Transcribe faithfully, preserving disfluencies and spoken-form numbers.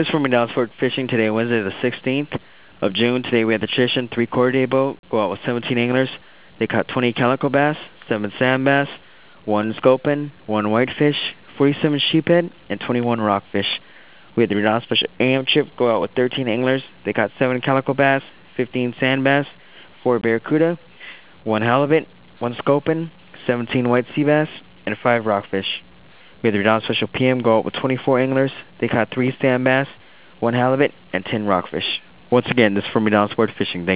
This is from McDonald's Sport Fishing today, Wednesday the sixteenth of June. Today we had the Tradition three-quarter day boat go out with seventeen anglers. They caught twenty calico bass, seven sand bass, one sculpin, one whitefish, forty-seven sheephead, and twenty-one rockfish. We had the McDonald's Special A M trip go out with thirteen anglers. They caught seven calico bass, fifteen sand bass, four barracuda, one halibut, one sculpin, seventeen white sea bass, and five rockfish. We had the McDonald's Special P M go out with twenty-four anglers. They caught three sand bass, one halibut, and ten rockfish. Once again, this is from McDonald's Sport Fishing. Thank you.